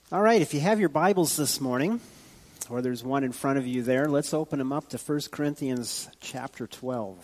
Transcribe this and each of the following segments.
All right, if you have your Bibles this morning, or there's one in front of you there, let's open them up to 1 Corinthians chapter 12.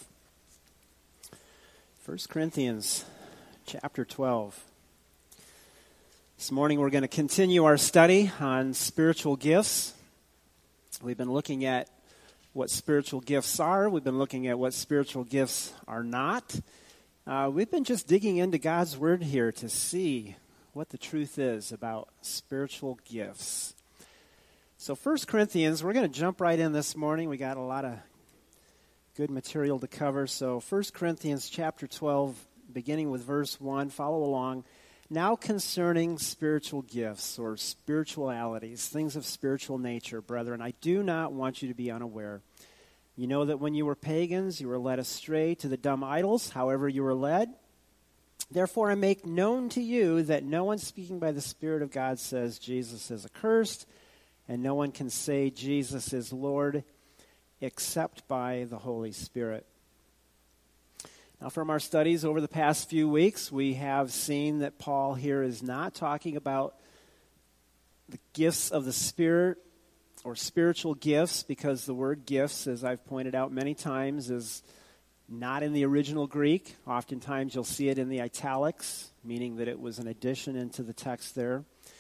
1 Corinthians chapter 12. This morning we're going to continue our study on spiritual gifts. We've been looking at what spiritual gifts are. We've been looking at what spiritual gifts are not. We've been just digging into God's Word here to see what the truth is about spiritual gifts. So 1 Corinthians, we're going to jump right in this morning. We got a lot of good material to cover. So 1 Corinthians chapter 12, beginning with verse 1, follow along. Now concerning spiritual gifts or spiritualities, things of spiritual nature, brethren, I do not want you to be unaware. You know that when you were pagans, you were led astray to the dumb idols, however you were led. Therefore, I make known to you that no one speaking by the Spirit of God says Jesus is accursed, and no one can say Jesus is Lord except by the Holy Spirit. Now, from our studies over the past few weeks, we have seen that Paul here is not talking about the gifts of the Spirit or spiritual gifts, because the word gifts, as I've pointed out many times, is not in the original Greek. Oftentimes you'll see it in the italics, meaning that it was an addition into the text there.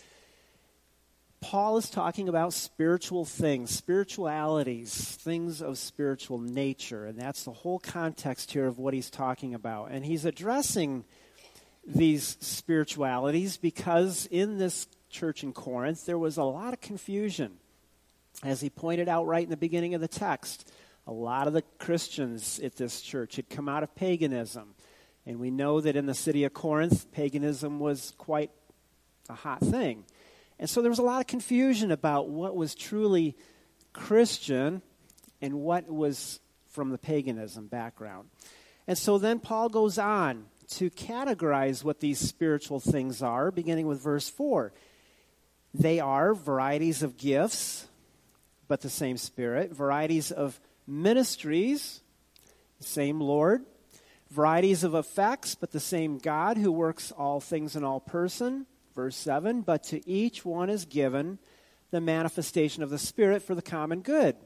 Paul is talking about spiritual things, spiritualities, things of spiritual nature, and that's the whole context here of what he's talking about. And he's addressing these spiritualities because in this church in Corinth there was a lot of confusion. As he pointed out right in the beginning of the text, a lot of the Christians at this church had come out of paganism. And we know that in the city of Corinth, paganism was quite a hot thing. And so there was a lot of confusion about what was truly Christian and what was from the paganism background. And so then Paul goes on to categorize what these spiritual things are, beginning with verse 4. They are varieties of gifts, but the same Spirit, varieties of ministries, the same Lord, varieties of effects, but the same God who works all things in all person. Verse 7, but to each one is given the manifestation of the Spirit for the common good.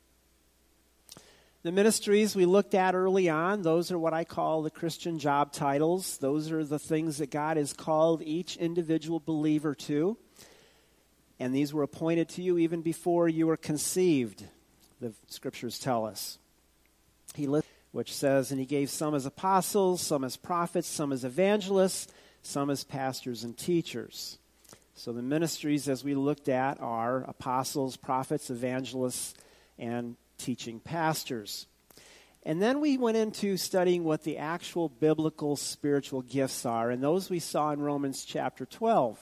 The ministries we looked at early on, those are what I call the Christian job titles. Those are the things that God has called each individual believer to. And these were appointed to you even before you were conceived, the Scriptures tell us. Which says, and he gave some as apostles, some as prophets, some as evangelists, some as pastors and teachers. So the ministries, as we looked at, are apostles, prophets, evangelists, and teaching pastors. And then we went into studying what the actual biblical spiritual gifts are, and those we saw in Romans chapter 12.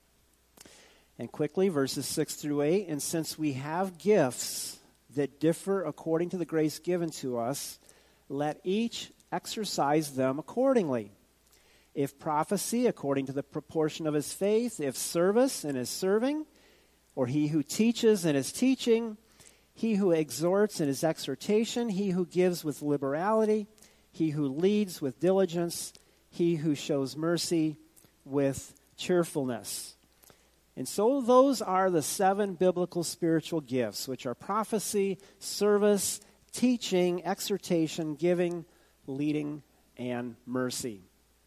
And quickly, verses 6 through 8, and since we have gifts that differ according to the grace given to us, let each exercise them accordingly. If prophecy, according to the proportion of his faith, if service, in his serving, or he who teaches in his teaching, he who exhorts in his exhortation, he who gives with liberality, he who leads with diligence, he who shows mercy with cheerfulness. And so those are the 7 biblical spiritual gifts, which are prophecy, service, teaching, exhortation, giving, leading, and mercy.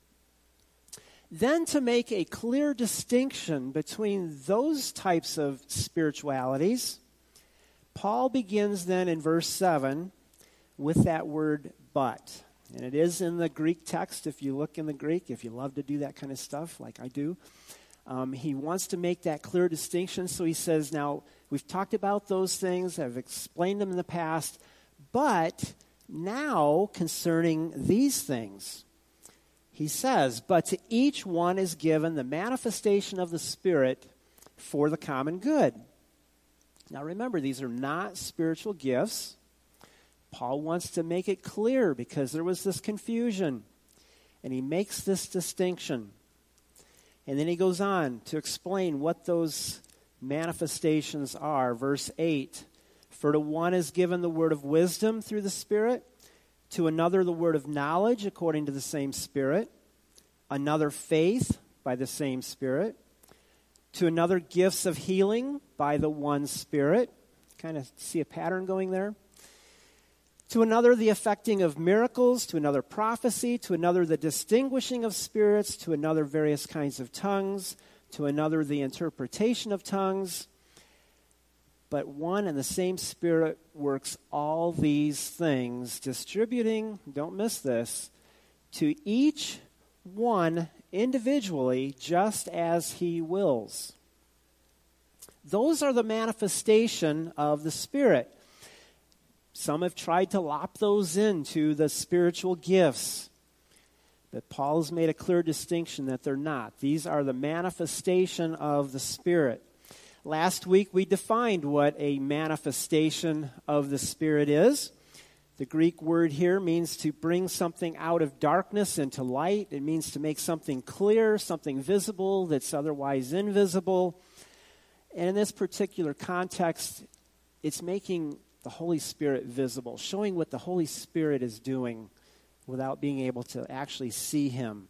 Then to make a clear distinction between those types of spiritualities, Paul begins then in verse 7 with that word but. And it is in the Greek text, if you look in the Greek, if you love to do that kind of stuff like I do. He wants to make that clear distinction, so he says, now, we've talked about those things, I've explained them in the past, but now concerning these things, he says, but to each one is given the manifestation of the Spirit for the common good. Now remember, these are not spiritual gifts. Paul wants to make it clear because there was this confusion, and he makes this distinction. And then he goes on to explain what those manifestations are. Verse 8, for to one is given the word of wisdom through the Spirit, to another the word of knowledge according to the same Spirit, another faith by the same Spirit, To another, gifts of healing by the one Spirit. Kind of see a pattern going there. To another, the effecting of miracles. To another, prophecy. To another, the distinguishing of spirits. To another, various kinds of tongues. To another, the interpretation of tongues. But one and the same Spirit works all these things, distributing, don't miss this, to each one individually just as he wills. Those are the manifestation of the Spirit. Some have tried to lop those into the spiritual gifts. But Paul has made a clear distinction that they're not. These are the manifestation of the Spirit. Last week we defined what a manifestation of the Spirit is. The Greek word here means to bring something out of darkness into light. It means to make something clear, something visible that's otherwise invisible. And in this particular context, it's making the Holy Spirit visible, showing what the Holy Spirit is doing without being able to actually see Him.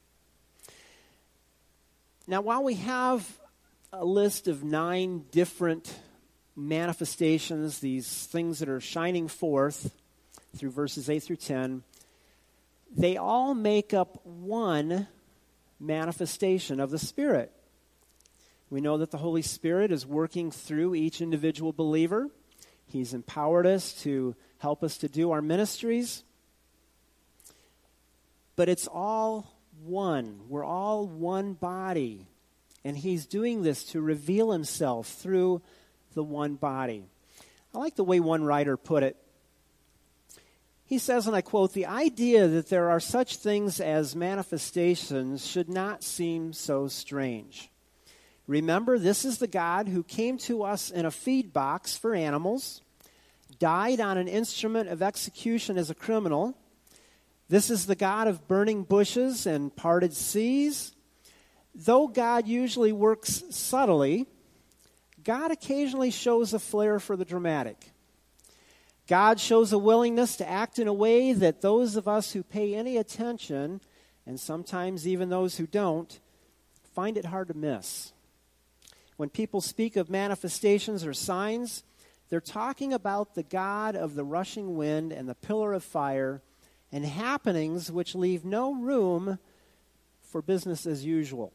Now, while we have a list of 9 different manifestations, these things that are shining forth through verses 8 through 10, they all make up one manifestation of the Spirit. We know that the Holy Spirit is working through each individual believer. He's empowered us to help us to do our ministries. But it's all one. We're all one body. And He's doing this to reveal Himself through the one body. I like the way one writer put it. He says, and I quote, "The idea that there are such things as manifestations should not seem so strange. Remember, this is the God who came to us in a feed box for animals, died on an instrument of execution as a criminal. This is the God of burning bushes and parted seas. Though God usually works subtly, God occasionally shows a flair for the dramatic. God shows a willingness to act in a way that those of us who pay any attention, and sometimes even those who don't, find it hard to miss. When people speak of manifestations or signs, they're talking about the God of the rushing wind and the pillar of fire and happenings which leave no room for business as usual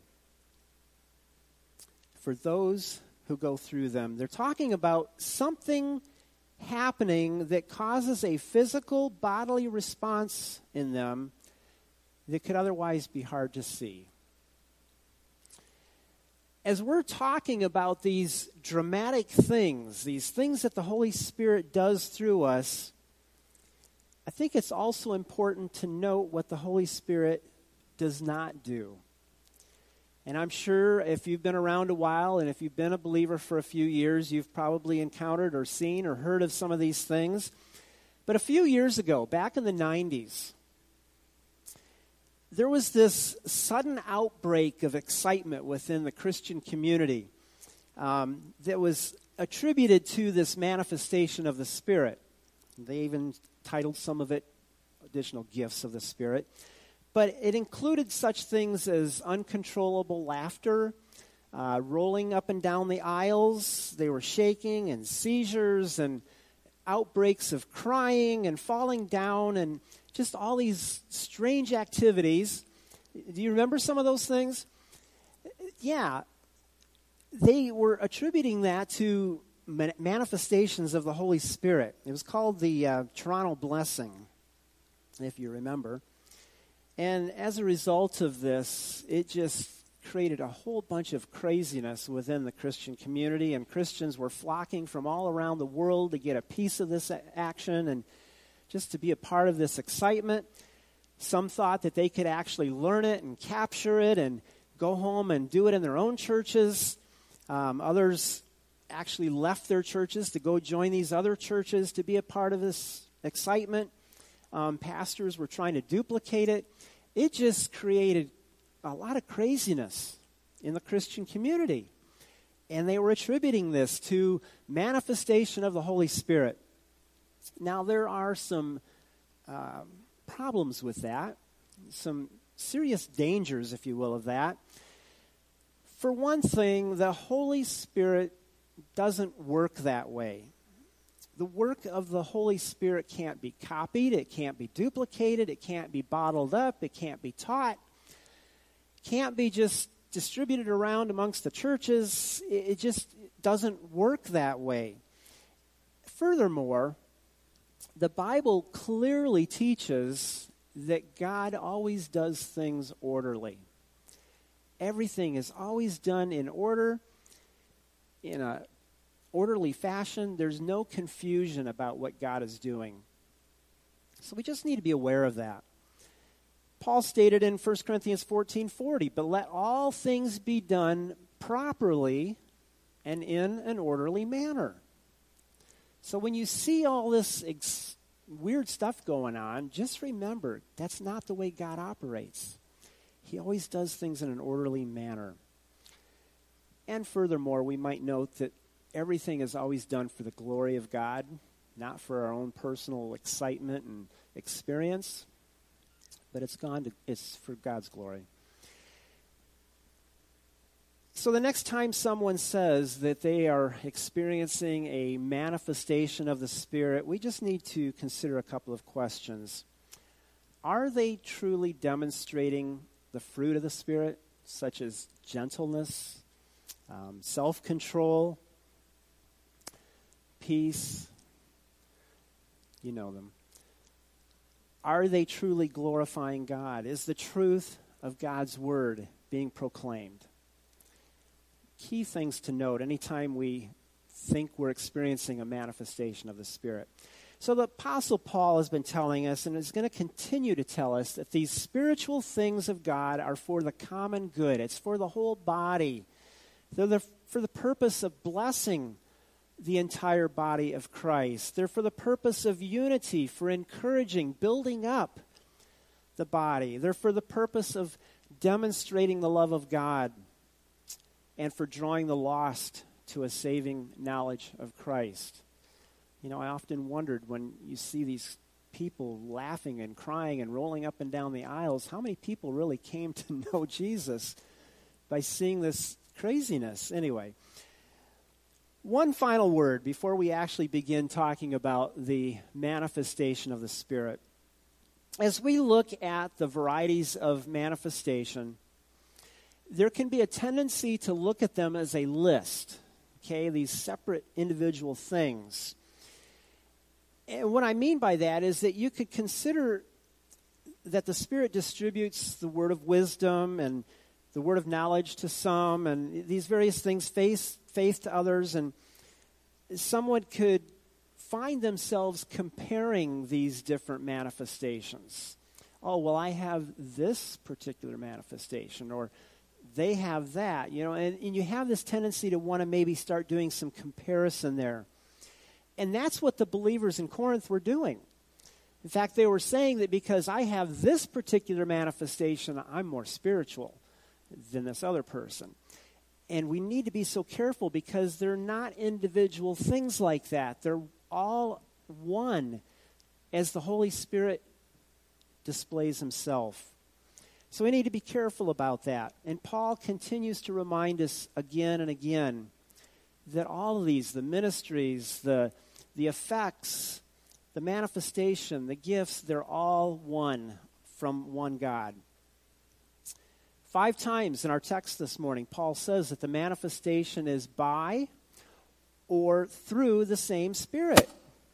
for those who go through them. They're talking about something happening that causes a physical, bodily response in them that could otherwise be hard to see. As we're talking about these dramatic things, these things that the Holy Spirit does through us, I think it's also important to note what the Holy Spirit does not do. And I'm sure if you've been around a while and if you've been a believer for a few years, you've probably encountered or seen or heard of some of these things. But a few years ago, back in the 90s, there was this sudden outbreak of excitement within the Christian community that was attributed to this manifestation of the Spirit. They even titled some of it Additional Gifts of the Spirit. But it included such things as uncontrollable laughter, rolling up and down the aisles. They were shaking, and seizures and outbreaks of crying and falling down and just all these strange activities. Do you remember some of those things? Yeah. They were attributing that to manifestations of the Holy Spirit. It was called the Toronto Blessing, if you remember. And as a result of this, it just created a whole bunch of craziness within the Christian community, and Christians were flocking from all around the world to get a piece of this action and just to be a part of this excitement. Some thought that they could actually learn it and capture it and go home and do it in their own churches. Others actually left their churches to go join these other churches to be a part of this excitement. Pastors were trying to duplicate it. It just created a lot of craziness in the Christian community. And they were attributing this to manifestation of the Holy Spirit. Now, there are some problems with that, some serious dangers, if you will, of that. For one thing, the Holy Spirit doesn't work that way. The work of the Holy Spirit can't be copied, it can't be duplicated, it can't be bottled up, it can't be taught, it can't be just distributed around amongst the churches. It just doesn't work that way. Furthermore, the Bible clearly teaches that God always does things orderly. Everything is always done in order, in a orderly fashion. There's no confusion about what God is doing. So we just need to be aware of that. Paul stated in 1 Corinthians 14:40, but let all things be done properly and in an orderly manner. So when you see all this weird stuff going on, just remember, that's not the way God operates. He always does things in an orderly manner. And furthermore, we might note that everything is always done for the glory of God, not for our own personal excitement and experience, but it's for God's glory. So the next time someone says that they are experiencing a manifestation of the Spirit, we just need to consider a couple of questions. Are they truly demonstrating the fruit of the Spirit, such as gentleness, self-control, peace? You know them. Are they truly glorifying God? Is the truth of God's word being proclaimed? Key things to note anytime we think we're experiencing a manifestation of the Spirit. So the Apostle Paul has been telling us, and is going to continue to tell us, that these spiritual things of God are for the common good. It's for the whole body. They're for the purpose of blessing the entire body of Christ. They're for the purpose of unity, for encouraging, building up the body. They're for the purpose of demonstrating the love of God and for drawing the lost to a saving knowledge of Christ. You know, I often wondered when you see these people laughing and crying and rolling up and down the aisles, how many people really came to know Jesus by seeing this craziness? Anyway, one final word before we actually begin talking about the manifestation of the Spirit. As we look at the varieties of manifestation, there can be a tendency to look at them as a list, okay, these separate individual things. And what I mean by that is that you could consider that the Spirit distributes the word of wisdom and the word of knowledge to some, and these various things, faith to others, and someone could find themselves comparing these different manifestations. Oh, well, I have this particular manifestation, or they have that, you know, and you have this tendency to want to maybe start doing some comparison there. And that's what the believers in Corinth were doing. In fact, they were saying that because I have this particular manifestation, I'm more spiritual than this other person. And we need to be so careful because they're not individual things like that. They're all one as the Holy Spirit displays himself. So we need to be careful about that. And Paul continues to remind us again and again that all of these, the ministries, the effects, the manifestation, the gifts, they're all one from one God. 5 times in our text this morning, Paul says that the manifestation is by or through the same Spirit.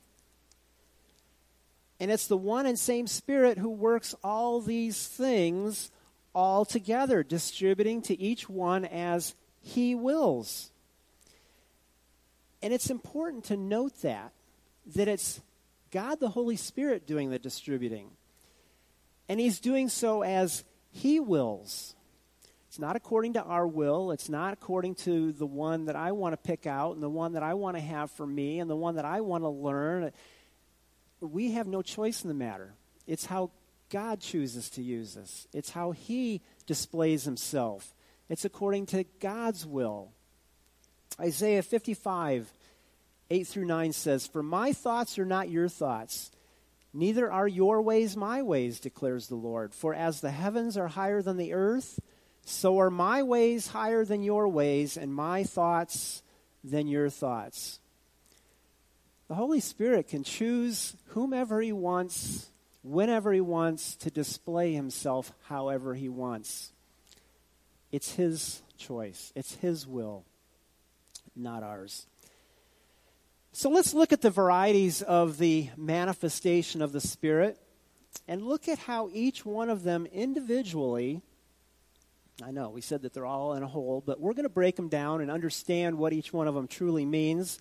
And it's the one and same Spirit who works all these things all together, distributing to each one as he wills. And it's important to note that it's God the Holy Spirit doing the distributing. And he's doing so as he wills. It's not according to our will. It's not according to the one that I want to pick out and the one that I want to have for me and the one that I want to learn. We have no choice in the matter. It's how God chooses to use us. It's how he displays himself. It's according to God's will. Isaiah 55, 8-9 says, "For my thoughts are not your thoughts, neither are your ways my ways, declares the Lord. For as the heavens are higher than the earth, So are my ways higher than your ways, and my thoughts than your thoughts. The Holy Spirit can choose whomever he wants, whenever he wants, to display himself however he wants. It's his choice. It's his will, not ours. So let's look at the varieties of the manifestation of the Spirit and look at how each one of them individually, I know we said that they're all in a whole, but we're going to break them down and understand what each one of them truly means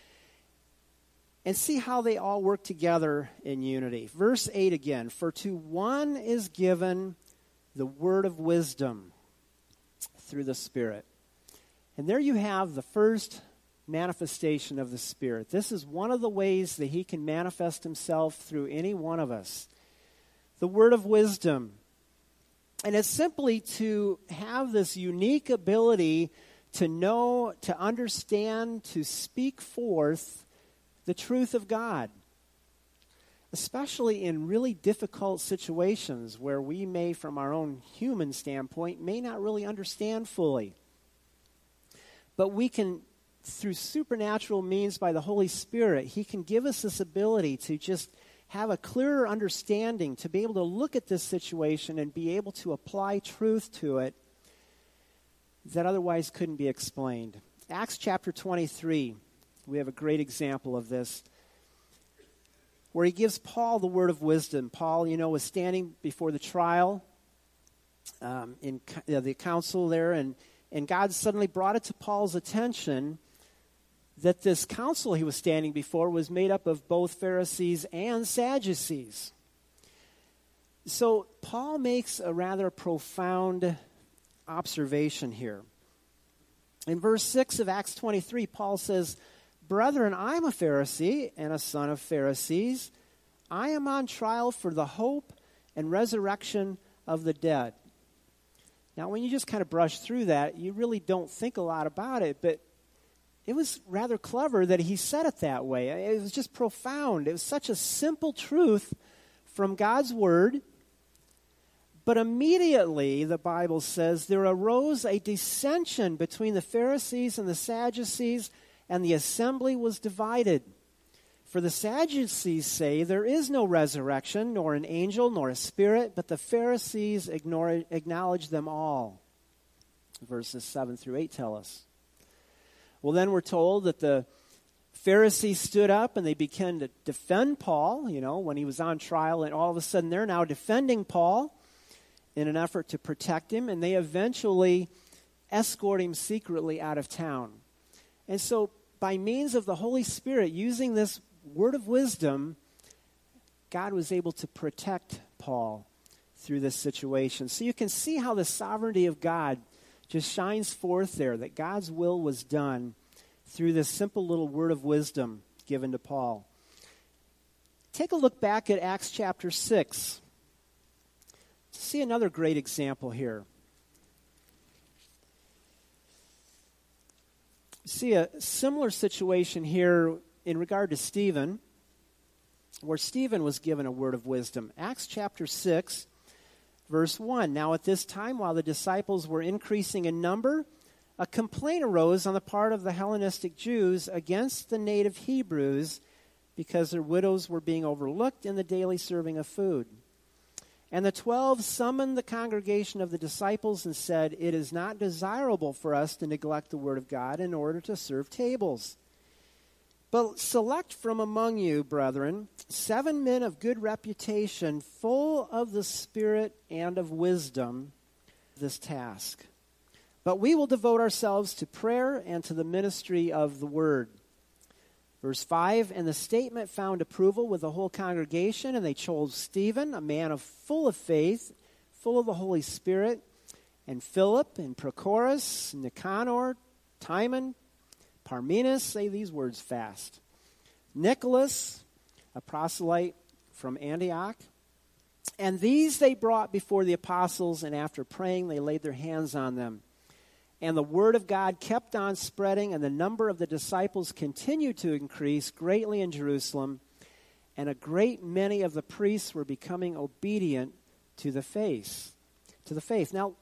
and see how they all work together in unity. Verse 8 again, for to one is given the word of wisdom through the Spirit. And there you have the first manifestation of the Spirit. This is one of the ways that he can manifest himself through any one of us. The word of wisdom. And it's simply to have this unique ability to know, to understand, to speak forth the truth of God. Especially in really difficult situations where we may, from our own human standpoint, may not really understand fully. But we can, through supernatural means by the Holy Spirit, he can give us this ability to just have a clearer understanding, to be able to look at this situation and be able to apply truth to it that otherwise couldn't be explained. Acts chapter 23, we have a great example of this, where he gives Paul the word of wisdom. Paul, was standing before the trial in the council there, and God suddenly brought it to Paul's attention that this council he was standing before was made up of both Pharisees and Sadducees. So Paul makes a rather profound observation here. In verse 6 of Acts 23, Paul says, "Brethren, I am a Pharisee and a son of Pharisees. I am on trial for the hope and resurrection of the dead." Now, when you just kind of brush through that, you really don't think a lot about it, but it was rather clever that he said it that way. It was just profound. It was such a simple truth from God's word. But immediately, the Bible says, there arose a dissension between the Pharisees and the Sadducees, and the assembly was divided. For the Sadducees say there is no resurrection, nor an angel, nor a spirit, but the Pharisees acknowledge them all. Verses 7 through 8 tell us. Well, then we're told that the Pharisees stood up and they began to defend Paul, when he was on trial, and all of a sudden they're now defending Paul in an effort to protect him, and they eventually escort him secretly out of town. And so, by means of the Holy Spirit, using this word of wisdom, God was able to protect Paul through this situation. So you can see how the sovereignty of God just shines forth there, that God's will was done through this simple little word of wisdom given to Paul. Take a look back at Acts chapter 6 to see another great example here. See a similar situation here in regard to Stephen, where Stephen was given a word of wisdom. Acts chapter 6, verse 1. Now at this time, while the disciples were increasing in number, a complaint arose on the part of the Hellenistic Jews against the native Hebrews because their widows were being overlooked in the daily serving of food. And the 12 summoned the congregation of the disciples and said, "It is not desirable for us to neglect the word of God in order to serve tables. But select from among you, brethren, 7 men of good reputation, full of the Spirit and of wisdom, this task. But we will devote ourselves to prayer and to the ministry of the word." Verse 5, and the statement found approval with the whole congregation, and they chose Stephen, a man full of faith, full of the Holy Spirit, and Philip, and Prochorus, Nicanor, Timon, Parmenas, say these words fast, Nicholas, a proselyte from Antioch. And these they brought before the apostles, and after praying they laid their hands on them. And the word of God kept on spreading, and the number of the disciples continued to increase greatly in Jerusalem, and a great many of the priests were becoming obedient to the faith. Now,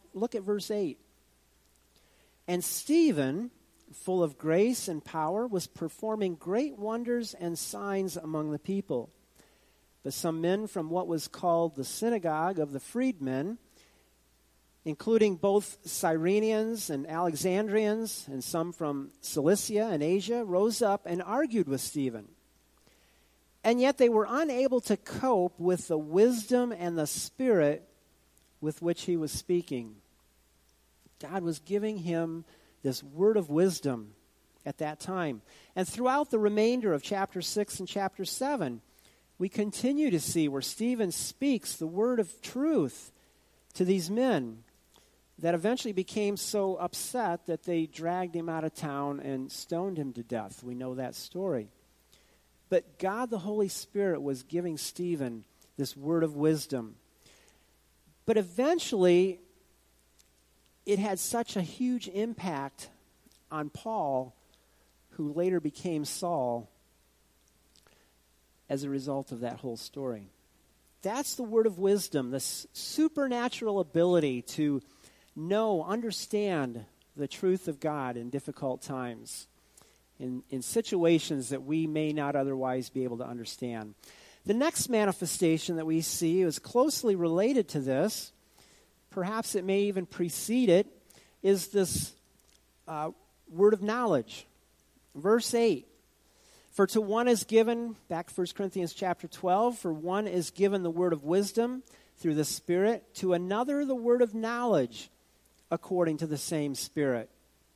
look at verse 8. And Stephen, full of grace and power, was performing great wonders and signs among the people. But some men from what was called the synagogue of the freedmen, including both Cyrenians and Alexandrians, and some from Cilicia and Asia, rose up and argued with Stephen. And yet they were unable to cope with the wisdom and the spirit with which he was speaking. God was giving him this word of wisdom at that time. And throughout the remainder of chapter 6 and chapter 7, we continue to see where Stephen speaks the word of truth to these men that eventually became so upset that they dragged him out of town and stoned him to death. We know that story. But God, the Holy Spirit, was giving Stephen this word of wisdom. But eventually, it had such a huge impact on Paul, who later became Saul, as a result of that whole story. That's the word of wisdom, this supernatural ability to know, understand the truth of God in difficult times, in situations that we may not otherwise be able to understand. The next manifestation that we see is closely related to this. Perhaps it may even precede it, is this word of knowledge. Verse 8, for to one is given, back to 1 Corinthians chapter 12, for one is given the word of wisdom through the Spirit, to another the word of knowledge according to the same Spirit.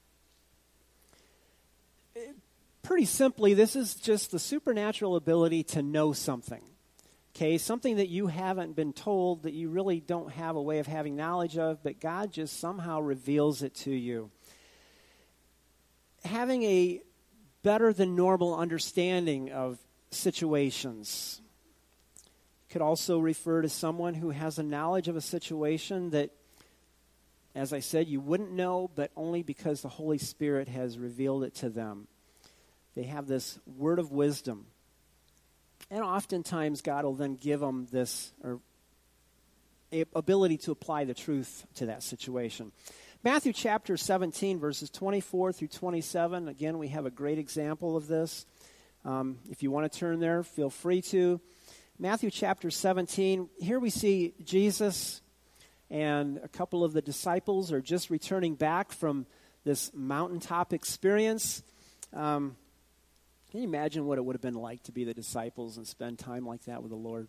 Pretty simply, this is just the supernatural ability to know something. Okay, something that you haven't been told, that you really don't have a way of having knowledge of, but God just somehow reveals it to you. Having a better than normal understanding of situations could also refer to someone who has a knowledge of a situation that, as I said, you wouldn't know, but only because the Holy Spirit has revealed it to them. They have this word of wisdom. And oftentimes God will then give them this ability to apply the truth to that situation. Matthew chapter 17, verses 24 through 27. Again, we have a great example of this. If you want to turn there, feel free to. Matthew chapter 17, here we see Jesus and a couple of the disciples are just returning back from this mountaintop experience. Can you imagine what it would have been like to be the disciples and spend time like that with the Lord?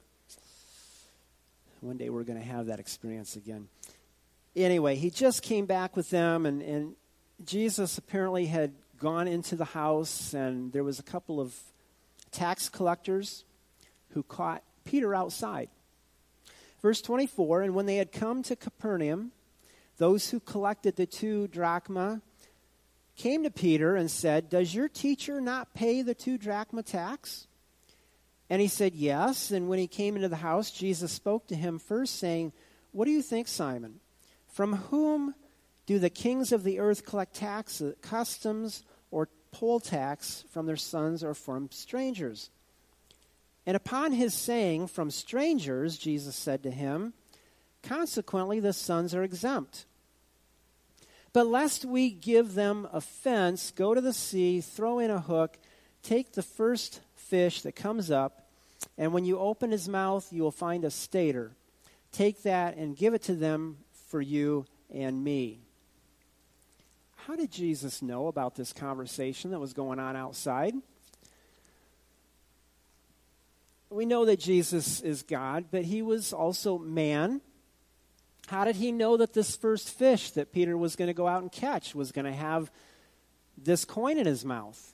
One day we're going to have that experience again. Anyway, he just came back with them, and Jesus apparently had gone into the house, and there was a couple of tax collectors who caught Peter outside. Verse 24, and when they had come to Capernaum, those who collected the 2 drachma came to Peter and said, does your teacher not pay the 2 drachma tax? And he said, yes. And when he came into the house, Jesus spoke to him first, saying, what do you think, Simon? From whom do the kings of the earth collect taxes, customs, or poll tax, from their sons or from strangers? And upon his saying, from strangers, Jesus said to him, consequently the sons are exempt. But lest we give them offense, go to the sea, throw in a hook, take the first fish that comes up, and when you open his mouth, you will find a stater. Take that and give it to them for you and me. How did Jesus know about this conversation that was going on outside? We know that Jesus is God, but he was also man. How did he know that this first fish that Peter was going to go out and catch was going to have this coin in his mouth?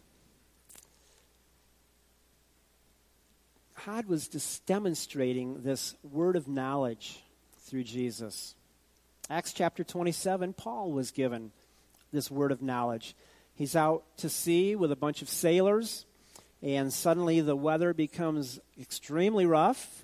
God was just demonstrating this word of knowledge through Jesus. Acts chapter 27, Paul was given this word of knowledge. He's out to sea with a bunch of sailors, and suddenly the weather becomes extremely rough.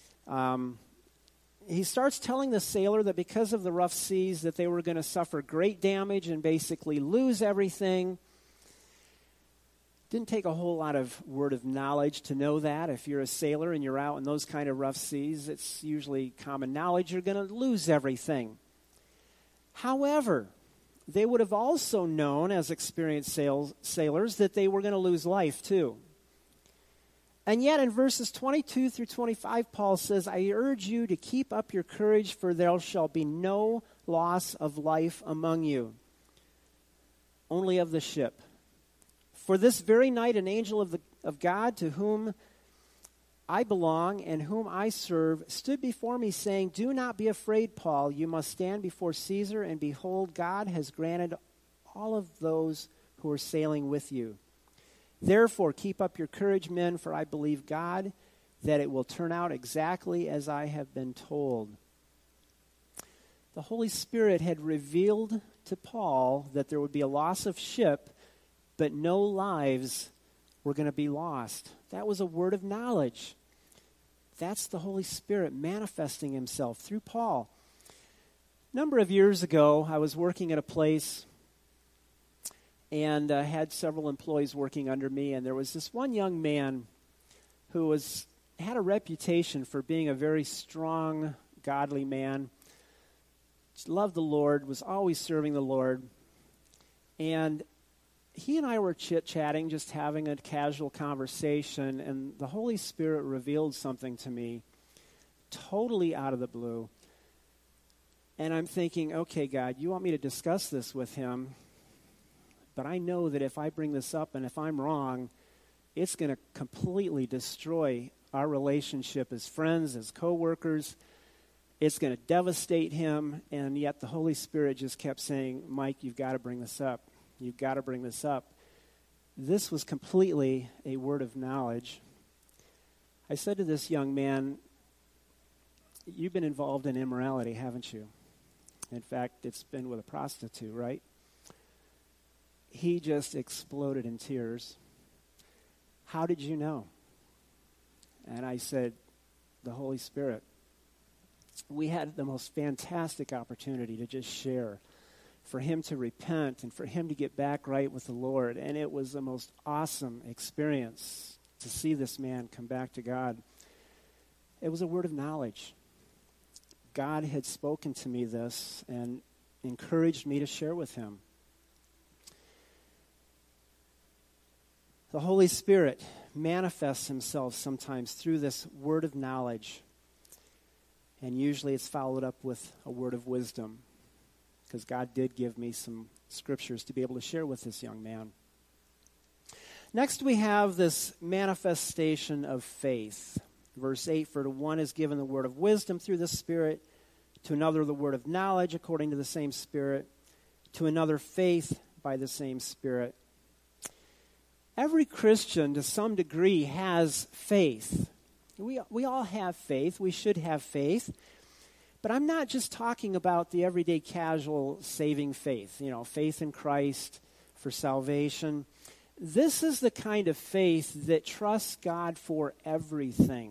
He starts telling the sailor that because of the rough seas that they were going to suffer great damage and basically lose everything. Didn't take a whole lot of word of knowledge to know that. If you're a sailor and you're out in those kind of rough seas, it's usually common knowledge you're going to lose everything. However, they would have also known, as experienced sailors, that they were going to lose life too. And yet in verses 22 through 25, Paul says, I urge you to keep up your courage, for there shall be no loss of life among you, only of the ship. For this very night an angel of God, to whom I belong and whom I serve, stood before me, saying, do not be afraid, Paul. You must stand before Caesar, and behold, God has granted all of those who are sailing with you. Therefore, keep up your courage, men, for I believe God that it will turn out exactly as I have been told. The Holy Spirit had revealed to Paul that there would be a loss of ship, but no lives were going to be lost. That was a word of knowledge. That's the Holy Spirit manifesting himself through Paul. A number of years ago, I was working at a place and had several employees working under me, and there was this one young man who had a reputation for being a very strong, godly man, loved the Lord, was always serving the Lord, and he and I were chit-chatting, just having a casual conversation, and the Holy Spirit revealed something to me totally out of the blue, and I'm thinking, okay, God, you want me to discuss this with him, but I know that if I bring this up and if I'm wrong, it's going to completely destroy our relationship as friends, as co-workers. It's going to devastate him. And yet the Holy Spirit just kept saying, Mike, you've got to bring this up. You've got to bring this up. This was completely a word of knowledge. I said to this young man, you've been involved in immorality, haven't you? In fact, it's been with a prostitute, right? He just exploded in tears. How did you know? And I said, the Holy Spirit. We had the most fantastic opportunity to just share, for him to repent and for him to get back right with the Lord. And it was the most awesome experience to see this man come back to God. It was a word of knowledge. God had spoken to me this and encouraged me to share with him. The Holy Spirit manifests himself sometimes through this word of knowledge. And usually it's followed up with a word of wisdom, because God did give me some scriptures to be able to share with this young man. Next we have this manifestation of faith. Verse 8, for to one is given the word of wisdom through the Spirit, to another the word of knowledge according to the same Spirit, to another faith by the same Spirit. Every Christian, to some degree, has faith. We all have faith. We should have faith. But I'm not just talking about the everyday casual saving faith, faith in Christ for salvation. This is the kind of faith that trusts God for everything.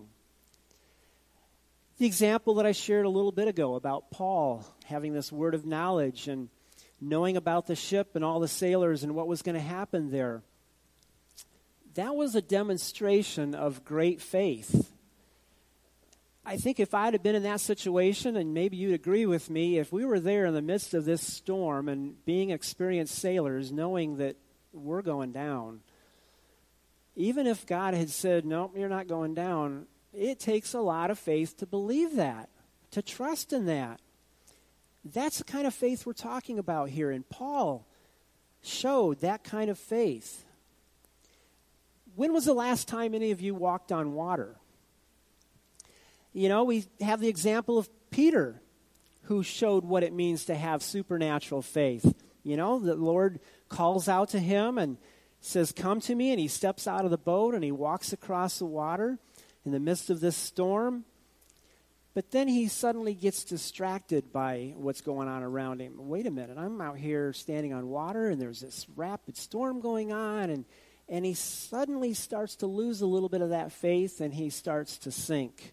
The example that I shared a little bit ago about Paul having this word of knowledge and knowing about the ship and all the sailors and what was going to happen there. That was a demonstration of great faith. I think if I'd have been in that situation, and maybe you'd agree with me, if we were there in the midst of this storm and being experienced sailors, knowing that we're going down, even if God had said, nope, you're not going down, it takes a lot of faith to believe that, to trust in that. That's the kind of faith we're talking about here, and Paul showed that kind of faith. When was the last time any of you walked on water? We have the example of Peter, who showed what it means to have supernatural faith. The Lord calls out to him and says, come to me, and he steps out of the boat and he walks across the water in the midst of this storm. But then he suddenly gets distracted by what's going on around him. Wait a minute, I'm out here standing on water and there's this rapid storm going on, and he suddenly starts to lose a little bit of that faith, and he starts to sink.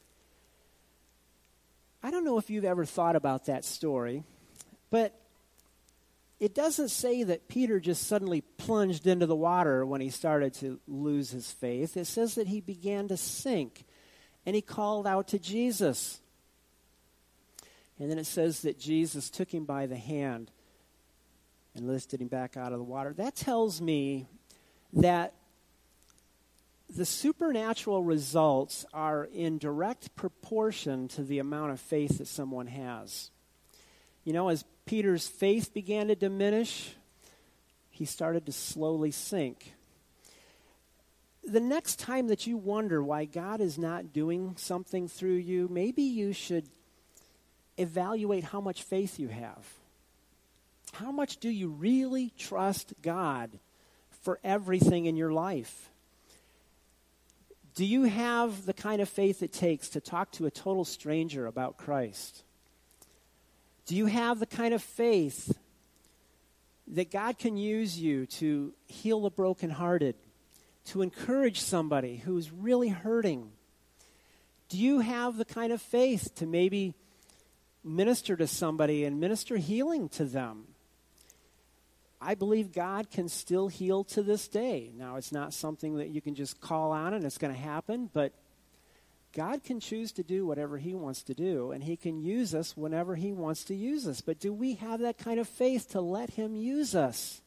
I don't know if you've ever thought about that story, but it doesn't say that Peter just suddenly plunged into the water when he started to lose his faith. It says that he began to sink, and he called out to Jesus. And then it says that Jesus took him by the hand and lifted him back out of the water. That tells me that the supernatural results are in direct proportion to the amount of faith that someone has. You know, as Peter's faith began to diminish, he started to slowly sink. The next time that you wonder why God is not doing something through you, maybe you should evaluate how much faith you have. How much do you really trust God for everything in your life? Do you have the kind of faith it takes to talk to a total stranger about Christ? Do you have the kind of faith that God can use you to heal the brokenhearted, to encourage somebody who's really hurting? Do you have the kind of faith to maybe minister to somebody and minister healing to them? I believe God can still heal to this day. Now, it's not something that you can just call on and it's going to happen, but God can choose to do whatever he wants to do, and he can use us whenever he wants to use us. But do we have that kind of faith to let him use us?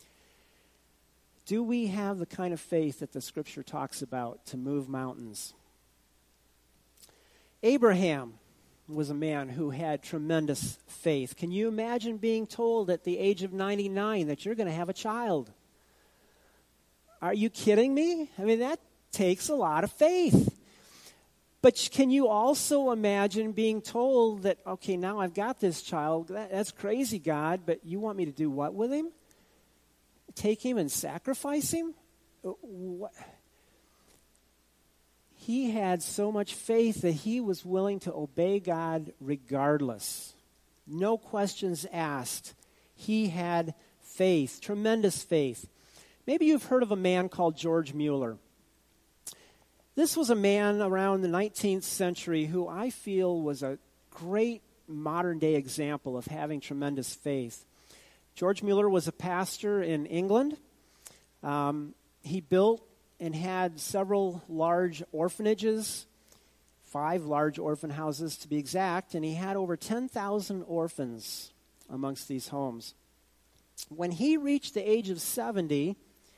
Do we have the kind of faith that the Scripture talks about to move mountains? Abraham was a man who had tremendous faith. Can you imagine being told at the age of 99 that you're going to have a child? Are you kidding me? I mean, that takes a lot of faith. But can you also imagine being told that, okay, now I've got this child. That's crazy, God, but you want me to do what with him? Take him and sacrifice him? What? He had so much faith that he was willing to obey God regardless. No questions asked. He had faith, tremendous faith. Maybe you've heard of a man called George Mueller. This was a man around the 19th century who I feel was a great modern-day example of having tremendous faith. George Mueller was a pastor in England. He built and had several large orphanages, 5 large orphan houses to be exact, and he had over 10,000 orphans amongst these homes. When he reached the age of 70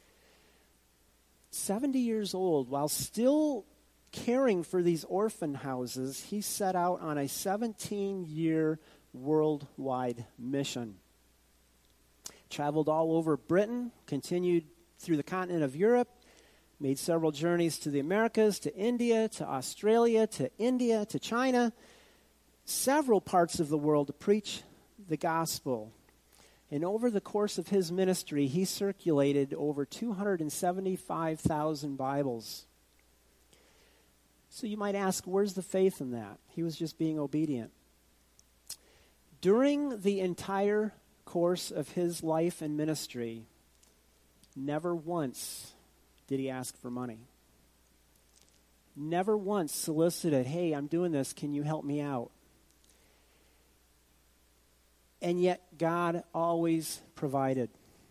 years old, while still caring for these orphan houses, he set out on a 17-year worldwide mission. Traveled all over Britain, continued through the continent of Europe, made several journeys to the Americas, to India, to Australia, to India, to China, several parts of the world to preach the gospel. And over the course of his ministry, he circulated over 275,000 Bibles. So you might ask, where's the faith in that? He was just being obedient. During the entire course of his life and ministry, never once did he ask for money. Never once solicited, hey, I'm doing this, can you help me out? And yet God always provided.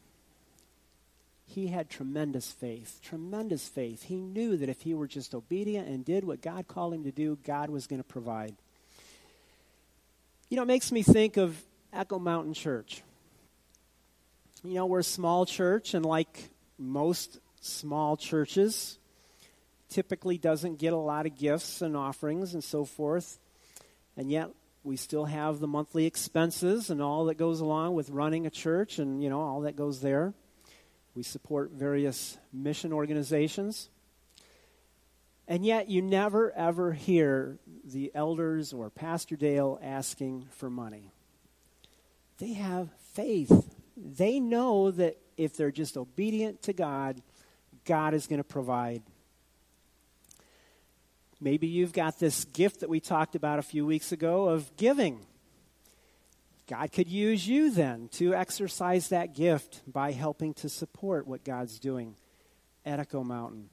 He had tremendous faith, tremendous faith. He knew that if he were just obedient and did what God called him to do, God was going to provide. You know, it makes me think of Echo Mountain Church. You know, we're a small church, and like most small churches, typically doesn't get a lot of gifts and offerings and so forth, and yet we still have the monthly expenses and all that goes along with running a church and, you know, all that goes there. We support various mission organizations. And yet you never, ever hear the elders or Pastor Dale asking for money. They have faith. They know that if they're just obedient to God, God is going to provide. Maybe you've got this gift that we talked about a few weeks ago of giving. God could use you then to exercise that gift by helping to support what God's doing at Echo Mountain.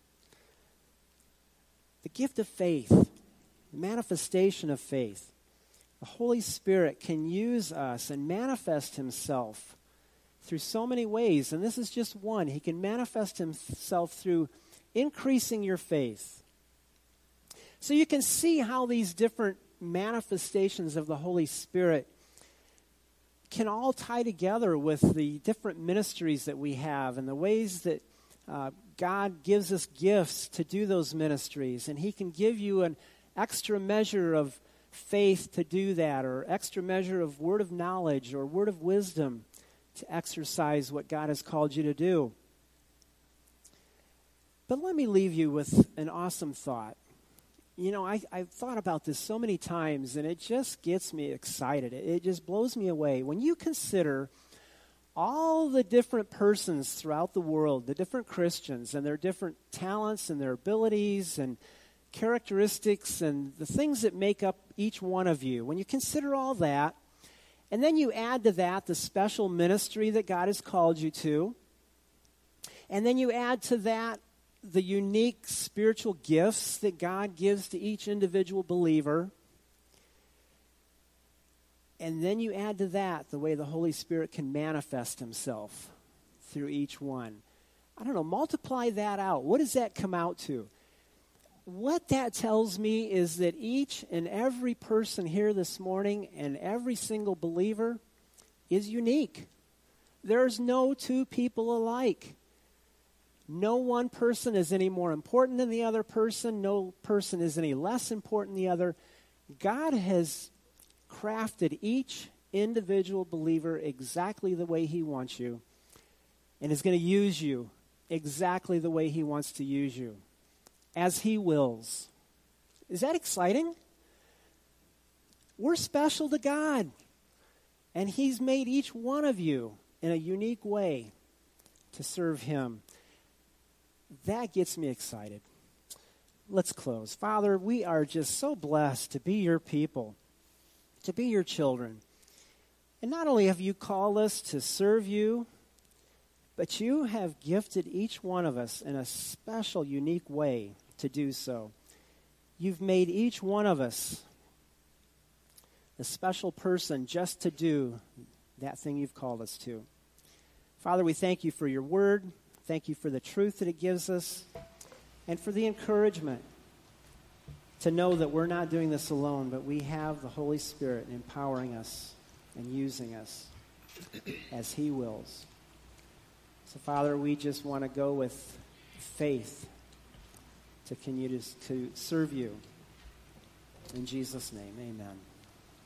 The gift of faith, the manifestation of faith. The Holy Spirit can use us and manifest himself through so many ways, and this is just one. He can manifest himself through increasing your faith. So you can see how these different manifestations of the Holy Spirit can all tie together with the different ministries that we have and the ways that God gives us gifts to do those ministries. And he can give you an extra measure of faith to do that, or extra measure of word of knowledge or word of wisdom to exercise what God has called you to do. But let me leave you with an awesome thought. You know, I've thought about this so many times, and it just gets me excited. It just blows me away. When you consider all the different persons throughout the world, the different Christians, and their different talents and their abilities and characteristics and the things that make up each one of you, when you consider all that, and then you add to that the special ministry that God has called you to, and then you add to that the unique spiritual gifts that God gives to each individual believer, and then you add to that the way the Holy Spirit can manifest himself through each one. I don't know, multiply that out. What does that come out to? What that tells me is that each and every person here this morning and every single believer is unique. There's no two people alike. No one person is any more important than the other person. No person is any less important than the other. God has crafted each individual believer exactly the way he wants you, and is going to use you exactly the way he wants to use you, as he wills. Is that exciting? We're special to God, and he's made each one of you in a unique way to serve him. That gets me excited. Let's close. Father, we are just so blessed to be your people, to be your children. And not only have you called us to serve you, but you have gifted each one of us in a special, unique way to do so. You've made each one of us a special person just to do that thing you've called us to. Father, we thank you for your word. Thank you for the truth that it gives us, and for the encouragement to know that we're not doing this alone, but we have the Holy Spirit empowering us and using us as he wills. So, Father, we just want to go with faith to continue to serve you. In Jesus' name, amen.